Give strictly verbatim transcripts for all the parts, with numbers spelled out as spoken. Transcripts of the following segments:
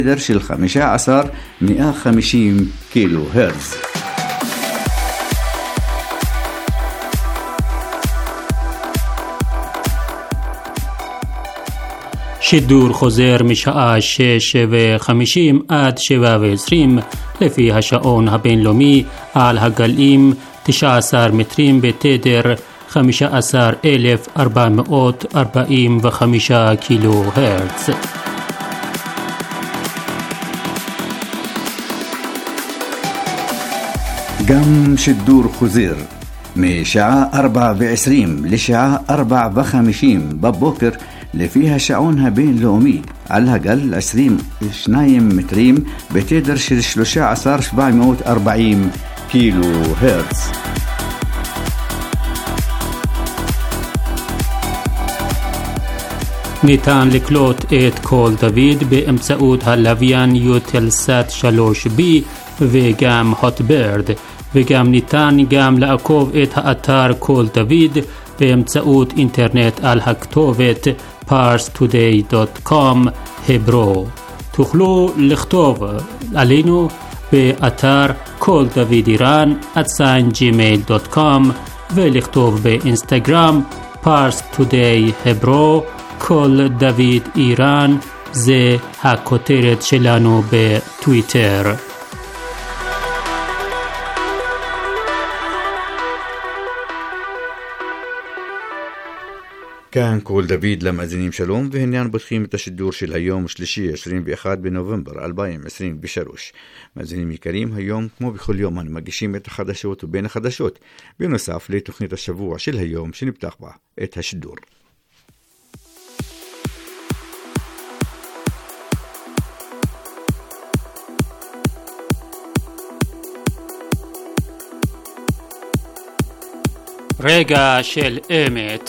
בתדר של חמישה עשר מאה וחמישים קילו הרץ. שידור חוזר משעה שש וחמישים עד שבע ועשרים לפי השעון הבינלאומי על הגלים תשעה עשר מטרים בתדר חמישה עשר אלף ארבע מאות ארבעים וחמישה קילו הרץ. גם שידור חוזר משעה ארבע ועשרים לשעה ארבע וחמישים בבוקר לפי השעון הבינלאומי על הגל עשרים ושניים מטרים בתדר של שלושה עשר אלף שבע מאות וארבעים קילו הרץ. ניתן לקלוט את קול דוד באמצעות הלוויין יוטלסאט שלוש בי וגם הוטברד, וגם ניתן גם לעקוב את האתר קול דוד באמצעות אינטרנט על הכתובת פארס טודיי דוט קום הברו. תוכלו לכתוב עלינו באתר קול דוד איראן at gmail דוט קום ולכתוב באינסטגרם פארס טודיי הברו קול דוד איראן, זה הכותרת שלנו בטוויטר. כאן קול דוד למאזינים שלום, והנה אנו פותחים את השידור של היום שלישי עשרים ואחד בנובמבר אלפיים עשרים ושלוש. מאזינים יקרים, היום כמו בכל יום אנו מגישים את החדשות ובין החדשות, בנוסף לתוכנית השבוע של היום שנפתח בה את השידור. רגע של אמת.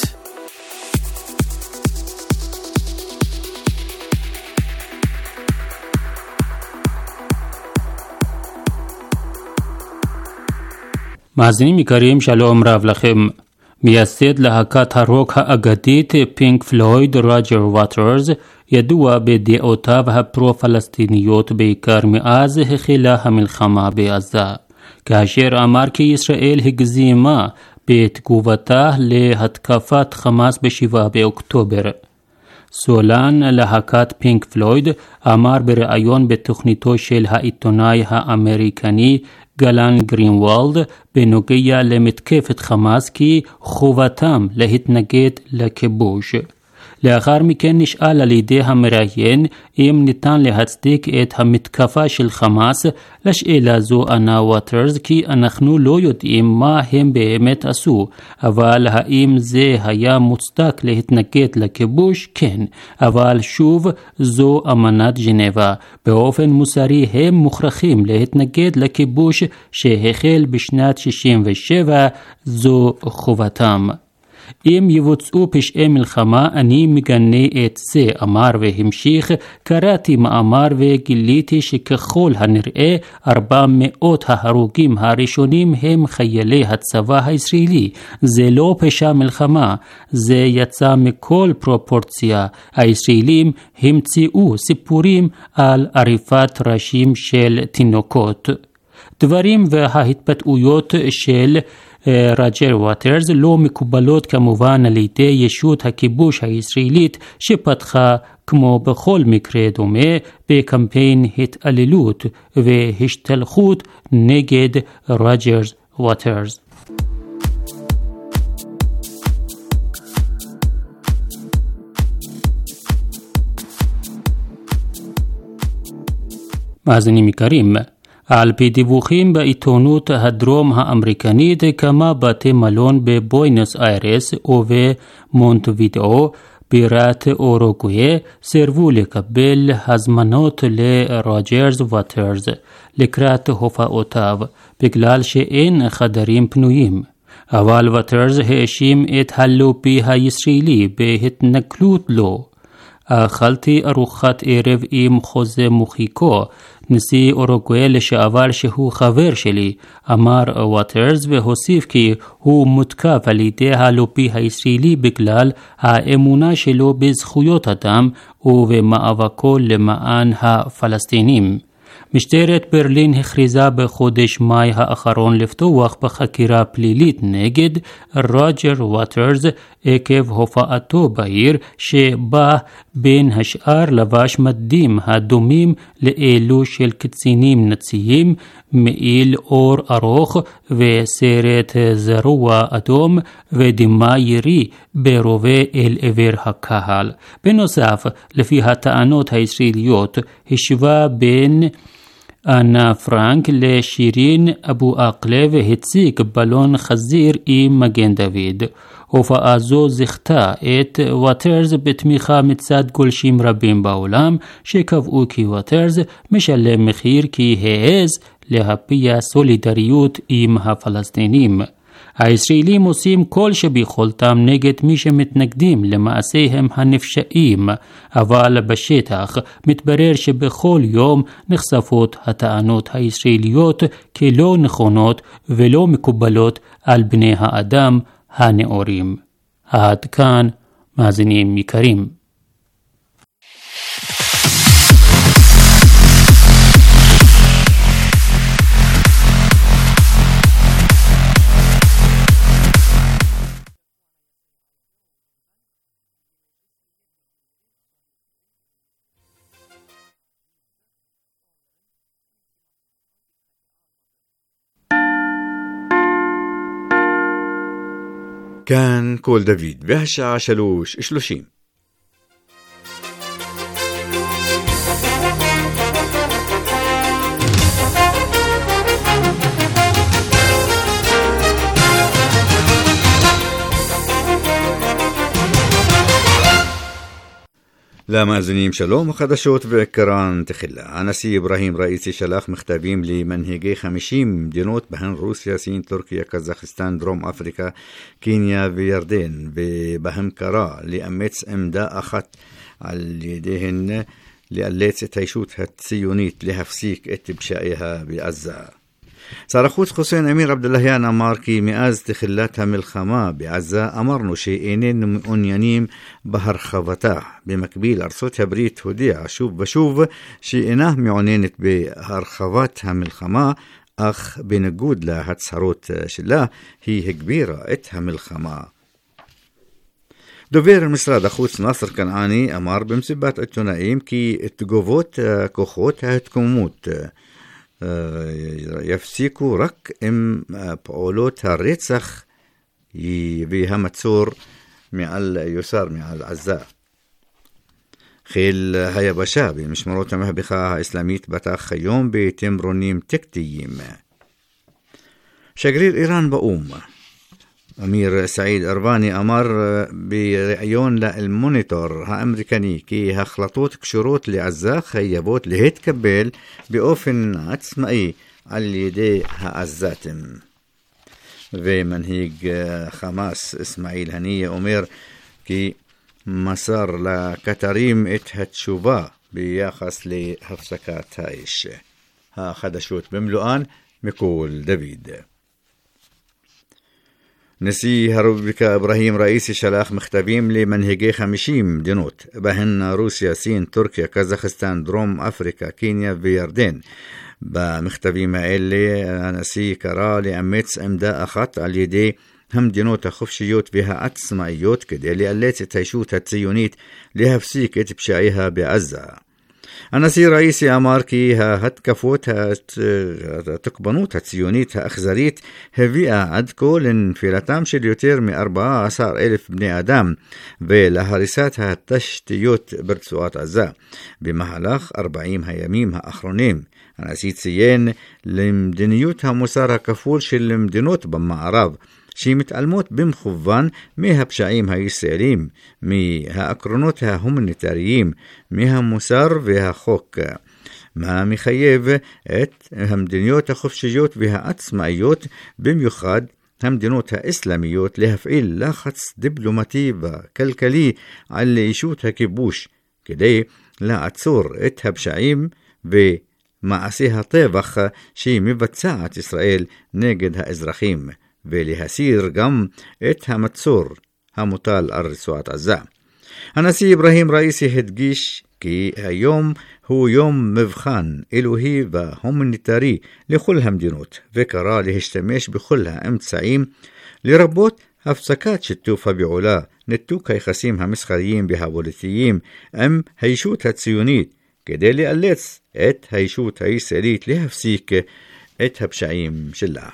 מאזינים יקרים, שלום רב לכם. מייסד להקת הרוק האגדית פינק פלויד, רוג'ר ווטרס, ידוע בדעותיו הפרו-פלסטיניות בעיקר מאז החלה המלחמה בעזה, כאשר אמר כי ישראל הגזימה בתגובתה להתקפת חמאס בשבעה באוקטובר. סולן להקת פינק פלויד אמר בראיון בתוכניתו של העיתונאי האמריקני גלן גרינוולד בנוגע למתקפת חמאס כי חובתם להתנגד לכיבוש. לאחר מכן נשאל על ידי המראיין אם ניתן להצדיק את המתקפה של חמאס. לשאלה זו ענה ווטרס כי אנחנו לא יודעים מה הם באמת עשו, אבל האם זה היה מוצדק להתנגד לכיבוש? כן, אבל שוב זו אמנת ז'נבה. באופן מוסרי הם מוכרחים להתנגד לכיבוש שהחל בשנת שישים ושבע, זו חובתם. אם יבוצעו פשעי מלחמה אני מגנה את זה, אמר והמשיך. קראתי מאמר וגיליתי שככל הנראה ארבע מאות ההרוגים הראשונים הם חיילי הצבא הישראלי. זה לא פשע מלחמה, זה יצא מכל פרופורציה. הישראלים המציאו סיפורים על עריפת ראשים של תינוקות. דברים וההתבטאויות של רוג'ר ווטרס לא מקובלות כמובן על ידי ישות הכיבוש הישראלית, שפתחה כמו בכל מקרה דומה בקמפיין התעללות והשתלחות נגד רוג'ר ווטרס. מאזינים יקרים, על פי דיווחים בעיתונות הדרום האמריקנית, כמה בתי מלון בבואנוס איירס ובמונטווידאו בירת אורוגוואי סירבו לקבל הזמנות לרוג'ר ווטרס לקראת הופעותיו בגלל שאין חדרים פנויים. אבל ווטרס האשים את הלובי הישראלי בהתנכלות לו. אכלתי ארוחת ערב עם חוזה מוחיקו, נשיא אורוגוואי לשעבר שהוא חבר שלי, אמר ווטרס, והוסיף כי הוא מותקף על ידי הלובי הישראלי בגלל האמונה שלו בזכויות אדם ובמאבקו למען הפלסטינים. משטרת ברלין הכריזה בחודש מאי האחרון לפתוח בחקירה פלילית נגד רוג'ר ווטרס עקב הופעתו בעיר, שבה בין השאר לבש מדים הדומים לאלו של קצינים נאציים, מעיל אור ארוך וסרט זרוע אדום ודימה ירי ברובה אל עבר הקהל. בנוסף, לפי הטענות הישראליות, השווה בין אנה פרנק לשירין אבו עקלה והציג בלון חזיר עם מגן דוד. הופעה זו זכתה את ווטרס בתמיכה מצד גולשים רבים בעולם, שקבעו כי ווטרס משלם מחיר כי העז להביע סולידריות עם הפלסטינים. הישראלים עושים כל שביכולתם נגד מי שמתנגדים למעשיהם הנפשעים, אבל בשטח מתברר שבכל יום נחשפות הטענות הישראליות כלא נכונות ולא מקובלות על בני האדם הנאורים. עד כאן, מאזינים יקרים. כאן קול דוד, והשעה שלוש שלושים. למאזינים שלום, החדשות ועיקרן תחילה. הנשיא אברהים ראיסי שלח מכתבים למנהיגי חמישים מדינות בהן רוסיה, סין, טורקיה, קזחסטן, דרום אפריקה, קניה וירדן, ובהם קרא לאמץ עמדה אחת על ידיהן לאלץ את הישות הציונית להפסיק את פשעיה בעזה. שר החוץ חוסיין אמיר עבדלהיאן אמר כי מאז תחילת המלחמה בעזה אמרנו שאיננו מעוניינים בהרחבתה. במקביל, ארצות הברית הודיעה שוב ושוב שאינה מעוניינת בהרחבת המלחמה, אך בניגוד להצהרות שלה היא הגבירה את המלחמה. דובר משרד החוץ נאסר כנעני אמר במסיבת עיתונאים כי תגובות כוחות ההתקוממות יפסיקו רק עם פעולות הרצח והמצור מעל יוסר מעל עזה. חיל היבשה במשמרות המהפכה האסלאמית פתח היום בתמרונים טקטיים. שגריר איראן באו"ם אמיר סעיד ארבני אמר בראיון לאל-מוניטור האמריקני כי החלטות קשורות לעזה חייבות להתקבל באופן עצמאי על ידי העזתים. ומנהיג חמאס אסמאעיל הנייה אומר כי מסר לקטרים את התשובה ביחס להפסקת האש. החדשות במלואן מקול דוד. נשיא הרפובליקה אברהים ראיסי שלח מכתבים למנהיגי חמישים מדינות, בהן רוסיה, סין, טורקיה, קזחסטן, דרום אפריקה, קניה וירדן. במכתבים האלה הנשיא קרא לאמץ עמדה אחת על ידי המדינות החופשיות והעצמאיות כדי לאלץ את הישות הציונית להפסיק את פשעיה בעזה. הנשיא ראיסי אמר כי ההתקפות התוקפנות הציונית האכזרית הביאה עד כה לנפילתם של יותר מ-ארבעה עשר אלף בני אדם ולהריסת התשתיות ברצועת עזה במהלך ארבעים הימים האחרונים. הנשיא ציין למדיניות המוסר הכפול של מדינות במערב שמתעלמות במכוון מהפשעים הישראלים, מהעקרונות ההומניטריים, מהמוסר והחוק, מה מחייב את המדיניות החופשיות והעצמאיות, במיוחד המדינות האסלאמיות, להפעיל לחץ דיפלומטי וכלכלי על ישות הכיבוש כדי לעצור את הפשעים ומעשי הטבח שמבצעת ישראל נגד האזרחים, ולהסיר גם את המצור המוטל על רצועת עזה. הנשיא אברהים ראיסי הדגיש כי היום הוא יום מבחן אלוהי והומניטרי לכל המדינות, וקרא להשתמש בכל האמצעים לרבות הפסקת שיתוף הפעולה, ניתוק היחסים המסחריים והפוליטיים עם הישות הציונית, כדי לאלץ את הישות הישראלית להפסיק את הפשעים שלה.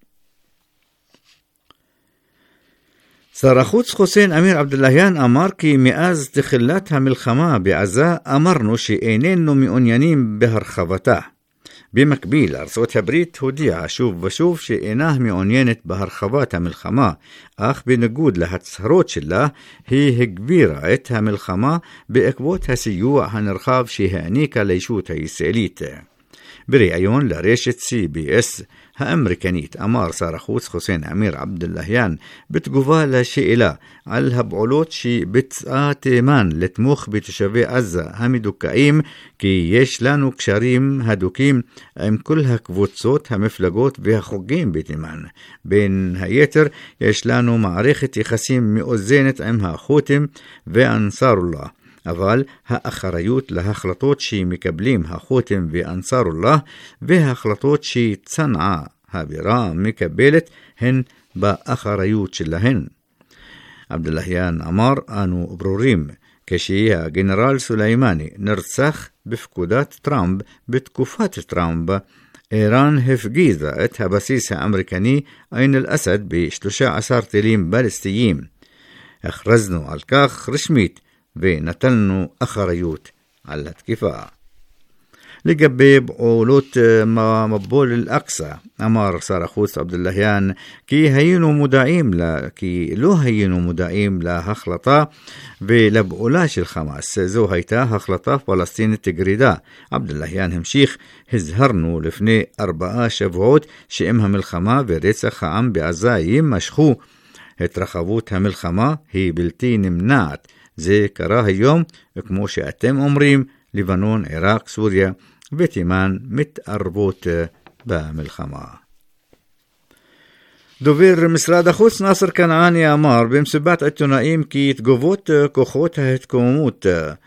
שר החוץ חוסיין אמיר עבדלהיאן אמר כי מאז תחילת המלחמה בעזה אמרנו שאיננו מעוניינים בהרחבתה. במקביל, ארצות הברית הודיעה שוב ושוב שאינה מעוניינת בהרחבת המלחמה, אך בניגוד להצהרות שלה, היא הגבירה את המלחמה בעקבות הסיוע הנרחב שהעניקה לישות הישראלית. בריאיון לרשת סי בי אס האמריקנית אמר שר החוץ חוסיין אמיר עבדלהיאן בתגובה לשאלה על הפעולות שביצעה תימן לתמוך בתושבי עזה המדוכאים כי יש לנו קשרים הדוקים עם כל הקבוצות, המפלגות והחוגים בתימן. בין היתר יש לנו מערכת יחסים מאוזנת עם החות'ים ואנסארולlah, אבל האחריות להחלטות שמקבלים החות'ים ואנסארולlah וההחלטות שצנעה הבירה מקבלת הן באחריות שלהן. עבדלהיאן אמר, אנו ברורים, כשהגנרל סוליימני נרצח בפקודת טראמפ בתקופת טראמפ, איראן הפגיזה את הבסיס האמריקני עין אל-אסד ב-שלושה עשר טילים בליסטיים. הכרזנו על כך רשמית ונטלנו אחריות על התקיפה. לגבי פעולות מבול אל-אקצא, אמר שר החוץ עבדלהיאן כי היינו מודעים לה, כי לא היינו מודעים להחלטה ולפעולה של חמאס. זו הייתה החלטה פלסטינית גרידה. עבדלהיאן המשיך, הזהרנו לפני ארבעה שבועות שאם המלחמה ורצח העם בעזה יימשכו, התרחבות המלחמה היא בלתי נמנעת. זה קרה היום, כמו שאתם אומרים, לבנון, עיראק, סוריה ותימן מתערבות במלחמה. דובר משרד החוץ נאסר כנעני אמר במסיבת עיתונאים כי תגובות כוחות ההתקוממות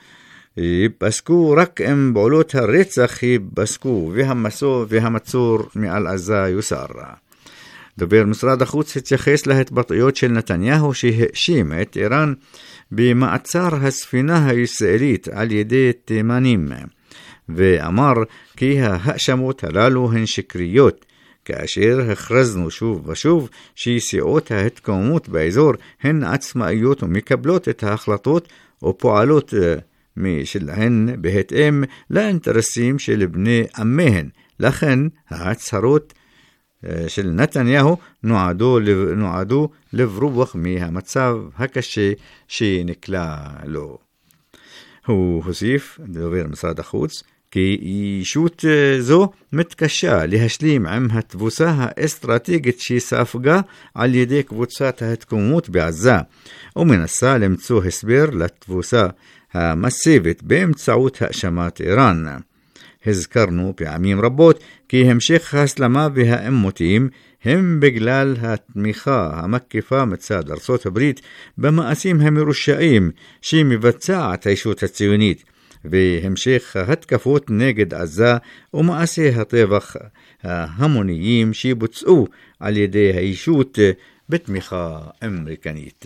ייפסקו רק אם פעולות הרצח ייפסקו והמסור והמצור מעל עזה יוסר. דובר משרד החוץ התייחס להתבטאויות של נתניהו שהאשים את איראן במעצר הספינה הישראלית על ידי תימנים, ואמר כי ההאשמות הללו הן שקריות, כאשר הכרזנו שוב ושוב שסיעות ההתקוממות באזור הן עצמאיות ומקבלות את ההחלטות ופועלות משלהן בהתאם לאינטרסים של בני עמיהן. לכן ההצהרות של נתניהו נועדו, נועדו לברוח מהמצב הקשה שנקלע לו. הוא הוסיף, דובר משרד החוץ, כי אישות זו מתקשה להשלים עם התבוסה האסטרטגית שספגה על ידי קבוצת ההתקוממות בעזה, ומנסה למצוא הסבר לתבוסה המסיבית באמצעות האשמת איראן. הזכרנו פעמים רבות כי המשך ההסלמה והעימותים הם בגלל התמיכה המקיפה מצד ארצות הברית במעשים המרושעים שמבצעת הישות הציונית, והמשך ההתקפות נגד עזה ומעשי הטבח ההמוניים שבוצעו על ידי הישות בתמיכה אמריקנית.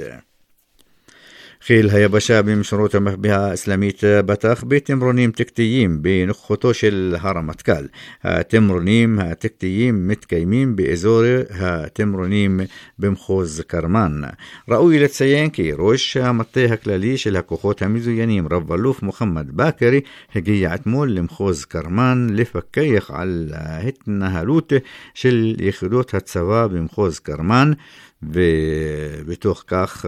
חיל היבשה במשורות המחבאה האסלאמית בטח בתמרונים טקטיים בנוכחותו של הרמטכ"ל. התמרונים הטקטיים מתקיימים באזור התמרונים במחוז קרמן. ראוי לציין כי ראש המטה הכללי של הכוחות המזוינים רב אלוף מוחמד באקרי הגיע אתמול למחוז קרמן לפקח על ההתנהלות של יחידות הצבא במחוז קרמן, ובתוך כך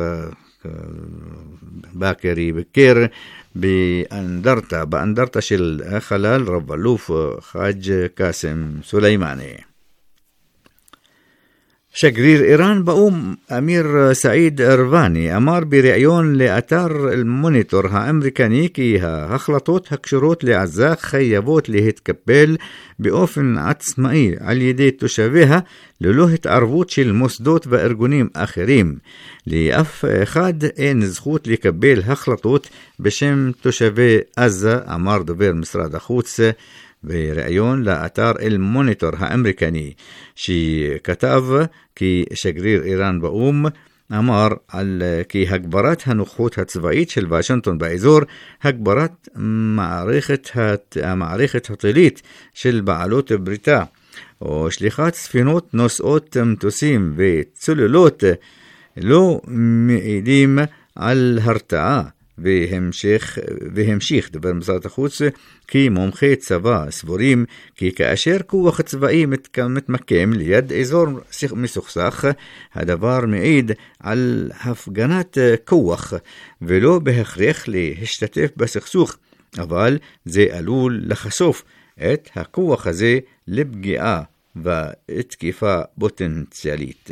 באקרי בקר באנדרטה, באנדרטה של החלל רב אלוף חאג' קאסם סוליימני. שגריר איראן באום אמיר סעיד ארבני אמר בריאיון לאתר אל-מוניטור האמריקני כי ההחלטות הקשורות לעזה חייבות להתקבל באופן עצמאי על ידי תושביה ללא התערבות של מוסדות וארגונים אחרים. לאף אחד אין זכות לקבל החלטות בשם תושבי עזה, אמר דובר משרד החוץ בריאיון לאתר אל-מוניטור האמריקני, שכתב כי שגריר איראן באום אמר על כי הגברת הנוכחות הצבאית של וושינגטון באזור, הגברת מערכת המערכת הטילית של בעלות בריתה, או שליחת ספינות נושאות מטוסים וצוללות לא מעידים על הרתעה. והמשיך, והמשיך דבר משרד החוץ כי מומחי צבא סבורים כי כאשר כוח צבאי מתמקם ליד אזור מסוכסך, הדבר מעיד על הפגנת כוח ולא בהכרח להשתתף בסכסוך, אבל זה עלול לחשוף את הכוח הזה לפגיעה ותקיפה פוטנציאלית.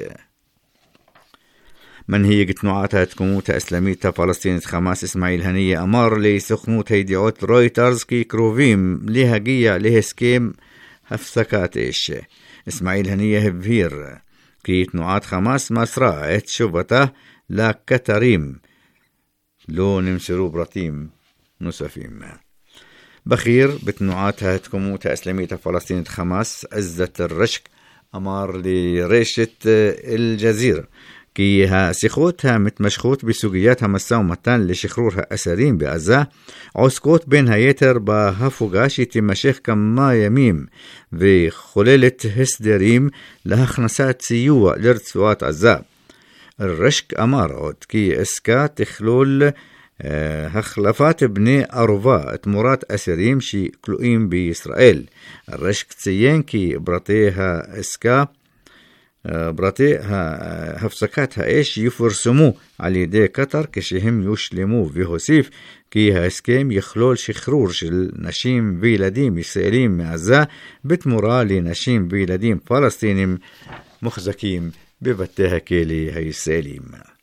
מנהיג תנועת ההתקומות האסלאמית הפלסטינית חמאס אסמאעיל הנייה אמר לסוכנות הידיעות רויטרס כי קרובים להגיע להסכם הפסקת אש. אסמאעיל הנייה הבהיר כי תנועת חמאס מסרה את תשובתה לקטרים. לא נמסרו פרטים נוספים. בכיר בתנועת ההתקומות האסלאמית הפלסטינית חמאס עזת אל-רשק אמר לרשת אל-ג'זירה כי השיחות המתמשכות בסוגיית המשא ומתן לשחרור האסירים בעזה עוסקות בין היתר בהפוגה שתימשך כמה ימים וכוללת הסדרים להכנסת סיוע לרצועת עזה. אל-רשק אמר עוד כי עסקה תכלול uh, החלפת בני ערובה תמורת אסירים שכלואים בישראל. אל-רשק ציין כי פרטי העסקה פרטי הפסקת האש יפורסמו על ידי קטר כשהם יושלמו, והוסיף כי ההסכם יכלול שחרור של נשים וילדים ישראלים מעזה בתמורה לנשים וילדים פלסטינים מוחזקים בבתי הכלא הישראלים.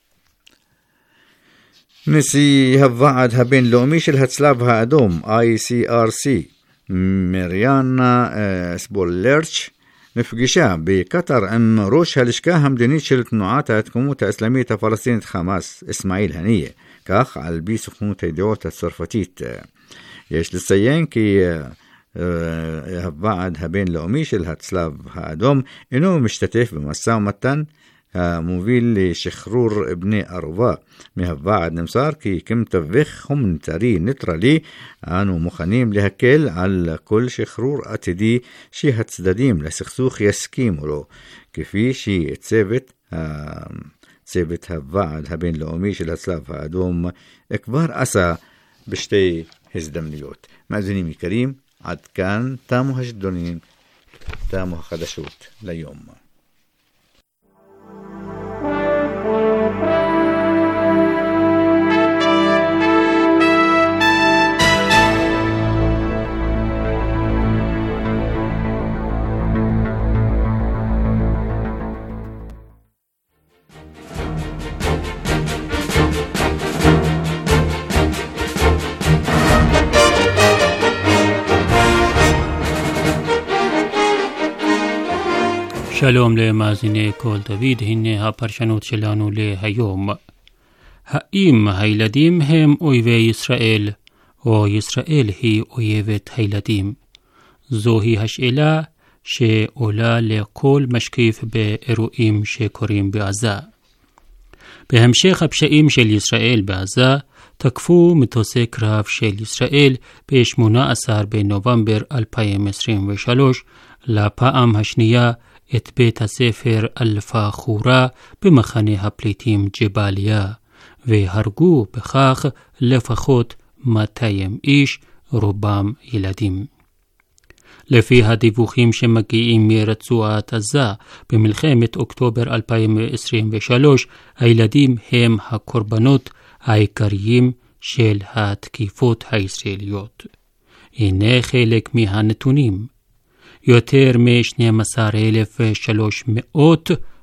נשיא הוועד הבינלאומי של הצלב האדום איי סי אר סי מריאנה ספולרץ' נפגשה בקטר עם ראש הלשכה המדינית של תנועת ההתקומות האסלאמית הפלסטינית חמאס אסמאעיל הנייה, כך על פי סוכנות הידיעות הצרפתית. יש לציין כי הוועד הבינלאומי של הצלב האדום אינו משתתף במשא ומתן המוביל לשחרור בני ערובה. מהוועד נמסר כי כמתווך הומניטרי ניטרלי אנו מוכנים להקל על כל שחרור עתידי שהצדדים לסכסוך יסכימו לו, כפי שצוות צוות הוועד הבינלאומי של הצלב האדום כבר עשה בשתי הזדמנויות. מאזינים יקרים, עד כאן תמו השדונים, תמו החדשות ליום. שלום למאזיני כל דוד, הנה הפרשנות שלנו להיום. האם הילדים הם אויבי ישראל, או ישראל היא אויבת הילדים? זוהי השאלה שעולה לכל משקיף באירועים שקורים בעזה. בהמשך הפשעים של ישראל בעזה, תקפו מטוסי קרב של ישראל ב-שמונה עשר בנובמבר אלפיים עשרים ושלוש לפעם השנייה את בית הספר אל-פאחורה במחנה הפליטים ג'באליה, והרגו בכך לפחות מאתיים איש, רובם ילדים. לפי הדיווחים שמגיעים מרצועת עזה, במלחמת אוקטובר אלפיים עשרים ושלוש, הילדים הם הקורבנות העיקריים של התקיפות הישראליות. הנה חלק מהנתונים. יותר מ-שנים עשר אלף ושלוש מאות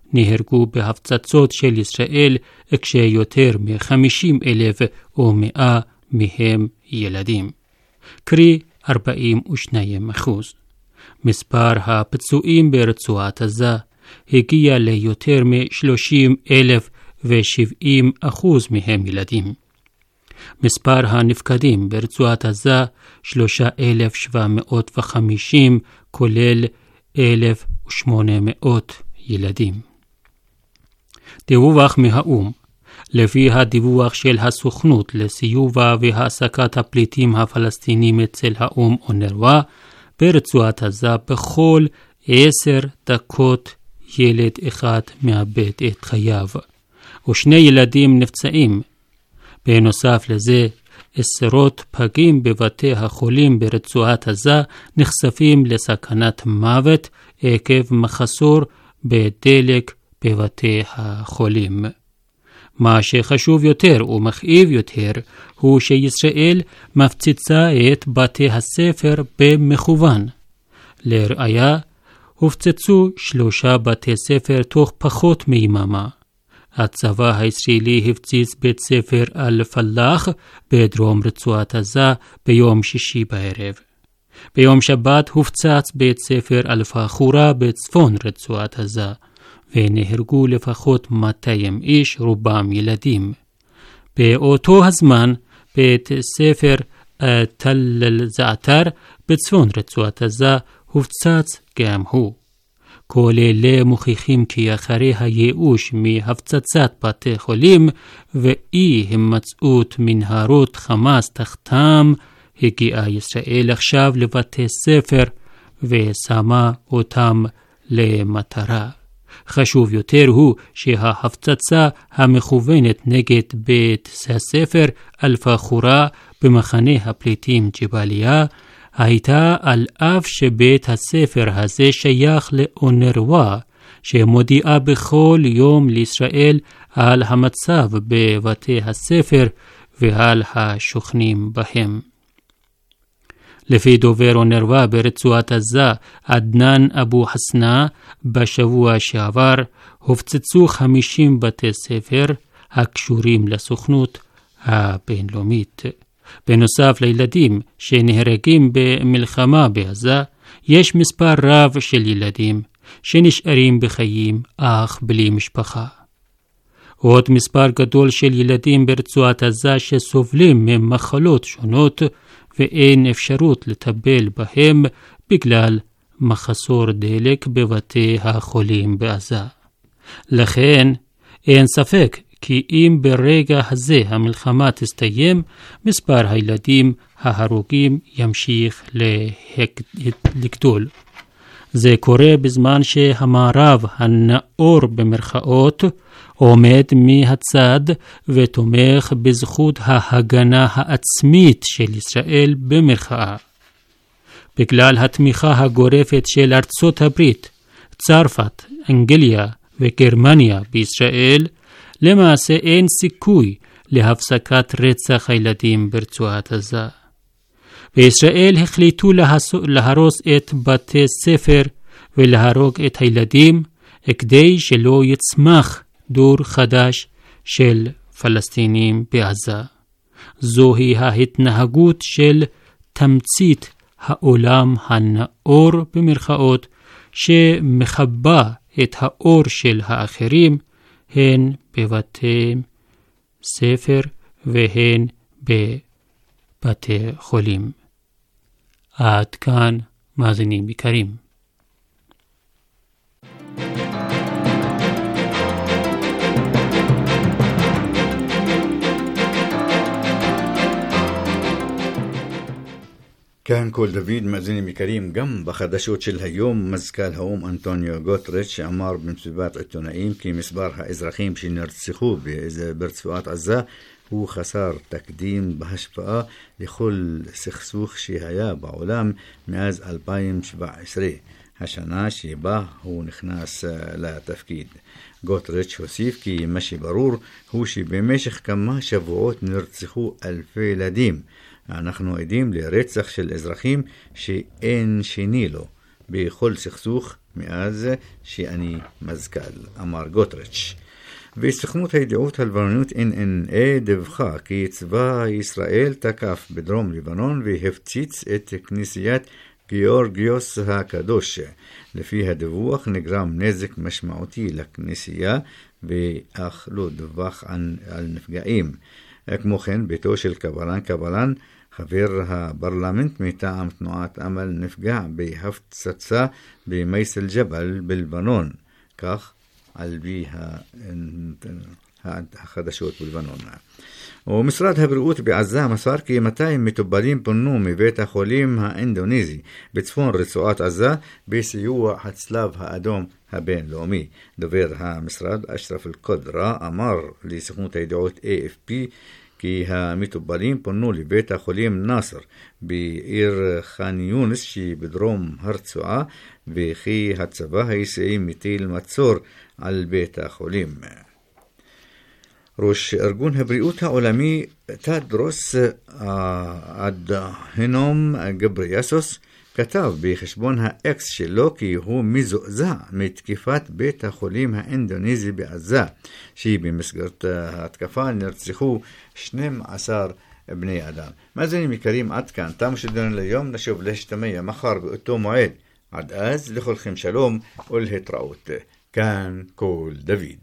נהרגו בהפצצות של ישראל, כשיותר מ-חמישים אלף או מאה מהם ילדים, קרי ארבעים ושניים אחוז. מספר הפצועים ברצועת עזה הגיע ליותר מ-שלושים אלף ושבעים אחוז מהם ילדים. מספר הנפקדים ברצועת עזה שלושה אלף שבע מאות וחמישים, כולל אלף ושמונה מאות ילדים. דיווח מהאום. לפי הדיווח של הסוכנות לסיוע והעסקת הפליטים הפלסטינים אצל האום אונרווה, ברצועת עזה בכל עשר דקות ילד אחד מאבד את חייו, ושני ילדים נפצעים. בנוסף לזה, עשרות פגים בבתי החולים ברצועת עזה נחשפים לסכנת מוות עקב מחסור בדלק בבתי החולים. מה שחשוב יותר ומכאיב יותר הוא שישראל מפציצה את בתי הספר במכוון. לראיה, הופצצו שלושה בתי ספר תוך פחות מיממה. הצבא הישראלי הפציץ בית ספר אל-פלאח בדרום רצועת עזה ביום שישי בערב. ביום שבת הופצץ בית ספר אל-פאחורה בצפון רצועת עזה, ונהרגו לפחות מאתיים איש, רובם ילדים. באותו הזמן, בית ספר תל אל-זעתר בצפון רצועת עזה הופצץ גם הוא. כל אלה מוכיחים כי אחרי הייאוש מהפצצת בתי חולים ואי הימצאות מנהרות חמאס תחתם, הגיעה ישראל עכשיו לבתי ספר ושמה אותם למטרה. חשוב יותר הוא שההפצצה המכוונת נגד בית הספר אל-פאחורה במחנה הפליטים ג'באליה הייתה על אף שבית הספר הזה שייך לאונרווה, שמודיעה בכל יום לישראל על המצב בבתי הספר ועל השוכנים בהם. לפי דובר אונרווה ברצועת עזה, עדנאן אבו חסנה, בשבוע שעבר הופצצו חמישים בתי ספר הקשורים לסוכנות הבינלאומית. בנוסף לילדים שנהרגים במלחמה בעזה, יש מספר רב של ילדים שנשארים בחיים אך בלי משפחה. עוד מספר גדול של ילדים ברצועת עזה שסובלים ממחלות שונות ואין אפשרות לטפל בהם בגלל מחסור דלק בבתי החולים בעזה. לכן אין ספק כי אם ברגע הזה המלחמה תסתיים, מספר הילדים ההרוגים ימשיך לגדול. זה קורה בזמן שהמערב הנאור במרכאות עומד מהצד ותומך בזכות ההגנה העצמית של ישראל במרכאה. בגלל התמיכה הגורפת של ארצות הברית, צרפת, אנגליה וגרמניה בישראל, למעשה אין סיכוי להפסקת רצח הילדים ברצועת עזה. בישראל החליטו להרוס את בתי ספר ולהרוג את הילדים כדי שלא יצמח דור חדש של פלסטינים בעזה. זוהי ההתנהגות של תמצית העולם הנאור במרכאות, שמחבא את האור של האחרים, הן בבתי ספר והן בבתי חולים. עד כאן מאזינים יקרים. כאן כל דוד, מאזינים יקרים. גם בחדשות של היום, מזכ"ל האו"ם אנטוניו גוטרש אמר במסיבת עיתונאים כי מספר האזרחים שנרצחו ברצועת עזה הוא חסר תקדים בהשפעה לכל סכסוך שהיה בעולם מאז אלפיים שבע עשרה, השנה שבה הוא נכנס לתפקיד. גוטרש הוסיף כי מה שברור הוא שבמשך כמה שבועות נרצחו אלפי ילדים. אנחנו עדים לרצח של אזרחים שאין שני לו, בכל סכסוך מאז שאני מזכ"ל, אמר גוטריץ'. וסוכנות הידיעות הלבנונית N N A דיווחה כי צבא ישראל תקף בדרום לבנון והפציץ את כנסיית גיאורגיוס הקדוש. לפי הדיווח נגרם נזק משמעותי לכנסייה ואך לא דווח על, על נפגעים. כמו כן, ביתו של קבלן קבלן, חבר הפרלמנט מטעם תנועת אמל, נפגע בהפצצה במייסל ג'בל בלבנון, כך על פי החדשות בלבנון. ומשרד הבריאות בעזה מסר כי מאתיים מטופלים פונו מבית החולים האינדונזי בצפון רצועת עזה בסיוע הצלב האדום הבינלאומי. דובר המשרד אשרף אל-קדרה אמר לסוכנות הידיעות A F P כי המטופלים פונו לבית החולים נאסר בעיר חאן יונס שבדרום הרצועה, וכי הצבא הישראלי מטיל מצור על בית החולים. ראש ארגון הבריאות העולמי תדרוס אדהנום גבריאסוס כתב בחשבון האקס שלו כי הוא מזועזע מתקיפת בית החולים האינדונזי בעזה, שבמסגרת ההתקפה נרצחו שנים עשר בני אדם. מאזינים יקרים, עד כאן תם שדרנו ליום, נשוב להשתמע מחר באותו מועד. עד אז לכולכם שלום ולהתראות. כאן כל דוד.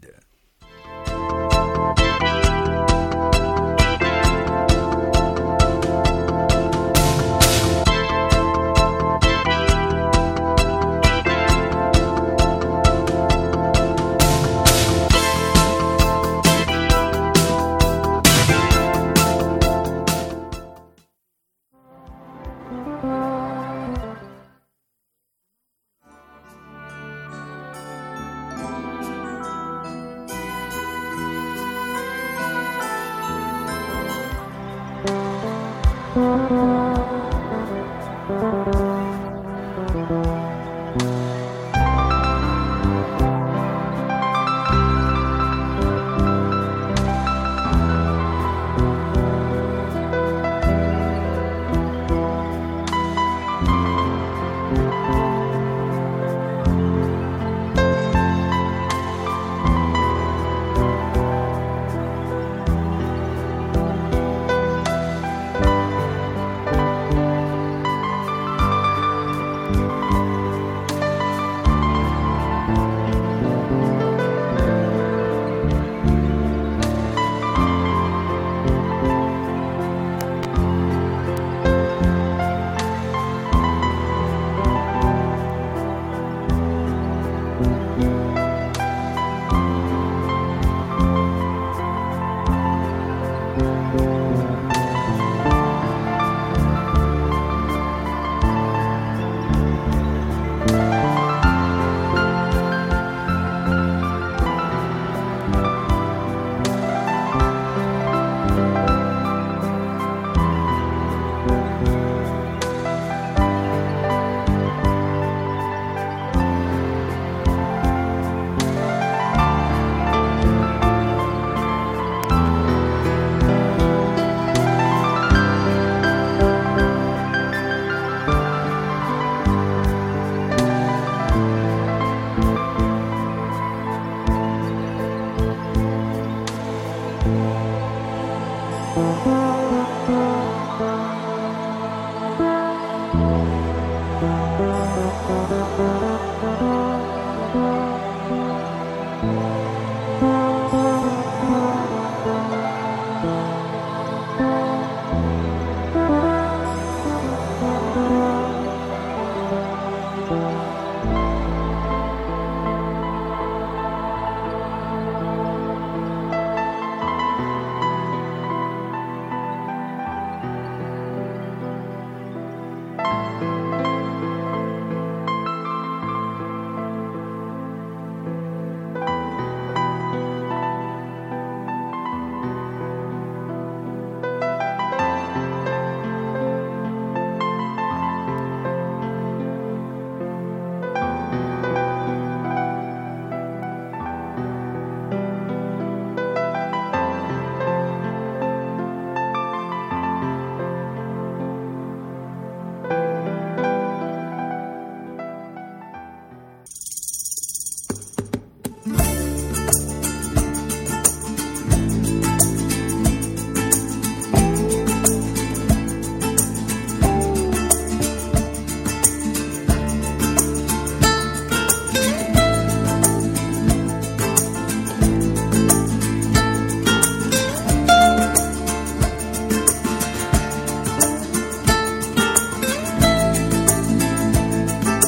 Thank you.